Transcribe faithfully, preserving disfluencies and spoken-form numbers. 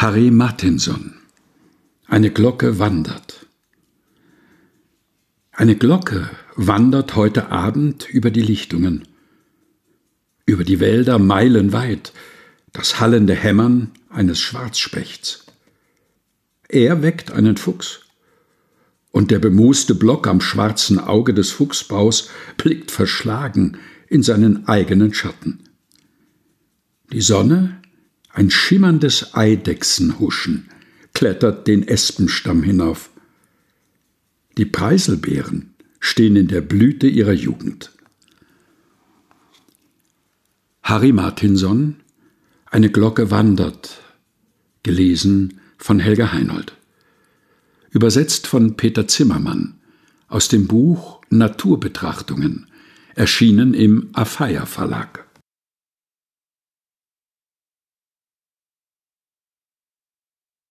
Harry Martinson. Eine Glocke wandert. Eine Glocke wandert heute Abend über die Lichtungen, über die Wälder meilenweit, das hallende Hämmern eines Schwarzspechts. Er weckt einen Fuchs, und der bemooste Block am schwarzen Auge des Fuchsbaus blickt verschlagen in seinen eigenen Schatten. Die Sonne, ein schimmerndes Eidechsenhuschen, klettert den Espenstamm hinauf. Die Preiselbeeren stehen in der Blüte ihrer Jugend. Harry Martinson, Eine Glocke wandert, gelesen von Helga Heinold. Übersetzt von Peter Zimmermann aus dem Buch Naturbetrachtungen, erschienen im Afeier Verlag.